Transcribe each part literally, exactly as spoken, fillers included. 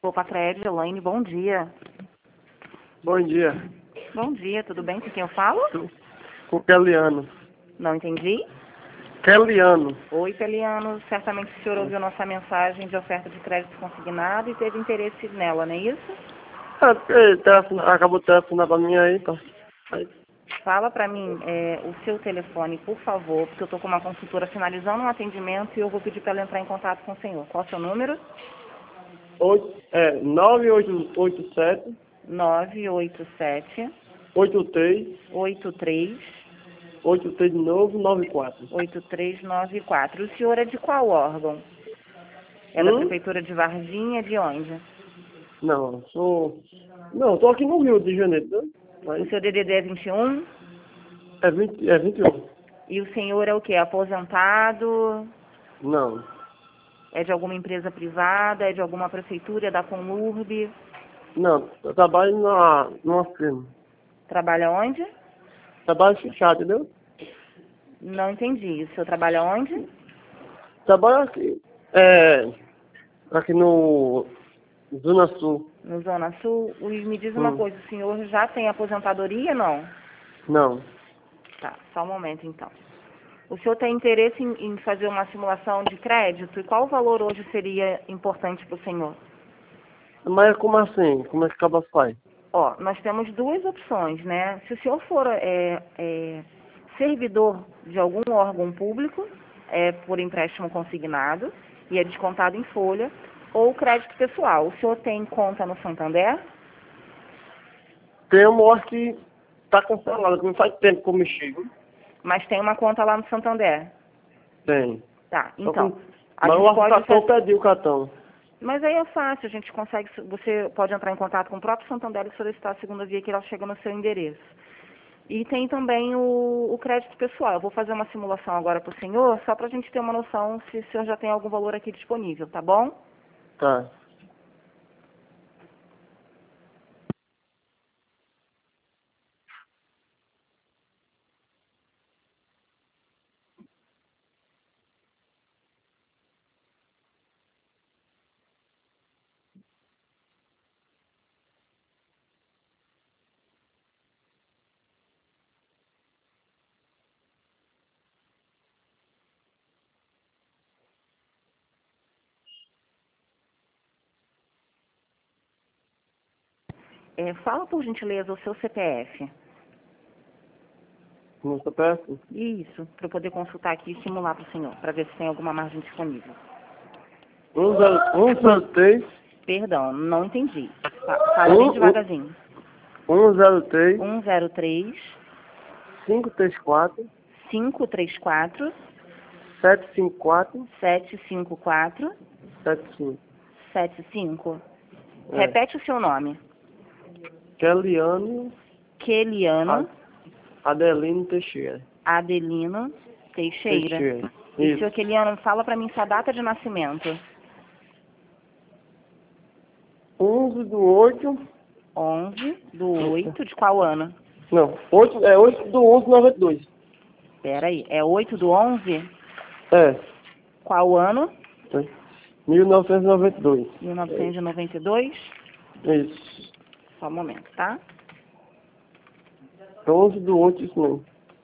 Poupa Crédito, Elaine, bom dia. Bom dia. Bom dia, tudo bem? Com quem eu falo? Com o Keliano. Não entendi. Keliano. Oi, Peliano. Certamente o senhor ouviu nossa mensagem de oferta de crédito consignado e teve interesse nela, não é isso? Ah, porque telefone- acabou de telefonar pra mim aí, tá? Aí, Fala pra mim é, o seu telefone, por favor, porque eu estou com uma consultora finalizando um atendimento e eu vou pedir para ela entrar em contato com o senhor. Qual é o seu número? oito, é, nove oito oito sete, nove oito sete, oito três, oito três, oito três de novo, nove quatro. oito três nove quatro. O senhor é de qual órgão? É da Hum? Prefeitura de Varginha, de onde? Não, sou... Não, tô aqui no Rio de Janeiro, né? O Aí, seu D D D é vinte e um? é, vinte, é vinte e um. E o senhor é o quê? Aposentado? Não. É de alguma empresa privada? É de alguma prefeitura? É da Conlurb? Não, eu trabalho na, numa firma. Trabalha onde? Trabalho fechado, entendeu? Não entendi. O senhor trabalha onde? Trabalho aqui, é, aqui no Zona Sul. No Zona Sul? E me diz uma Hum, coisa, o senhor já tem aposentadoria, não? não. Tá, só um momento então. O senhor tem interesse em, em fazer uma simulação de crédito? E qual o valor hoje seria importante para o senhor? Mas como assim? Como é que acaba faz? Ó, nós temos duas opções, né? Se o senhor for é, é, servidor de algum órgão público, é por empréstimo consignado e é descontado em folha, ou crédito pessoal. O senhor tem conta no Santander? Tem uma hora que tá cancelada, que não faz tempo que eu mexi. Viu? Mas tem uma conta lá no Santander? Tem. Tá, Só então, que- a Mas gente o pode cartão fazer... pediu o cartão. Mas aí é fácil, a gente consegue, você pode entrar em contato com o próprio Santander e solicitar a segunda via que ela chega no seu endereço. E tem também o, o crédito pessoal. Eu vou fazer uma simulação agora para o senhor, só para a gente ter uma noção se o senhor já tem algum valor aqui disponível, tá bom? Tá. É, fala, por gentileza, o seu C P F. Não sou péssimo. Isso, para eu poder consultar aqui e simular para o senhor, para ver se tem alguma margem disponível. um zero três, Perdão, não entendi. Fa- Fale bem um, devagarzinho. um zero três, um zero três, cinco três quatro, cinco três quatro, sete cinco quatro, sete cinco quatro, sete cinco. sete cinco. É. Repete o seu nome. Keliano Keliano Adelino Teixeira. Adelino Teixeira. Teixeira. E, senhor Isso. Keliano, fala para mim sua data de nascimento. onze do oito. onze do oito de qual ano? Não, oito, é oito do onze de noventa e dois. Espera aí, é oito do onze? É. Qual ano? mil novecentos e noventa e dois. mil novecentos e noventa e dois? Isso. Só um momento, tá? onze do oito, isso mesmo.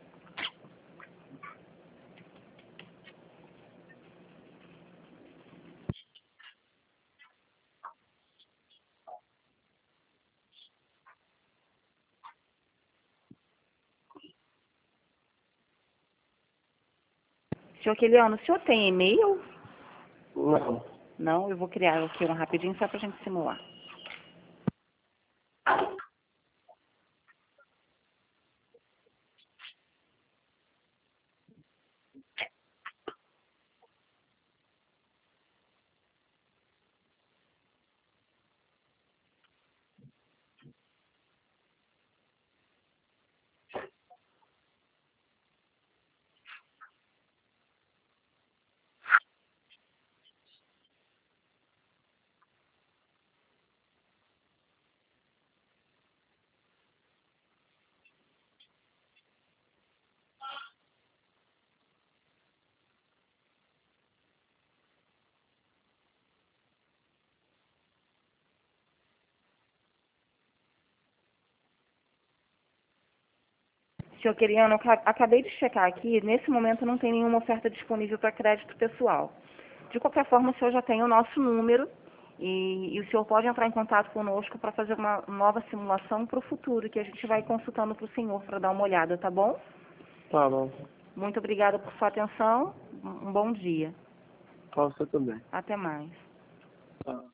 Senhor Keliano, o senhor tem e-mail? Não. Não, eu vou criar aqui um rapidinho só pra gente simular. Senhor Queriano, eu ca- acabei de checar aqui, nesse momento não tem nenhuma oferta disponível para crédito pessoal. De qualquer forma, o senhor já tem o nosso número e, e o senhor pode entrar em contato conosco para fazer uma nova simulação para o futuro, que a gente vai consultando para o senhor para dar uma olhada, tá bom? Tá bom. Muito obrigada por sua atenção, um um bom dia. Pra você também. Até mais. Tá.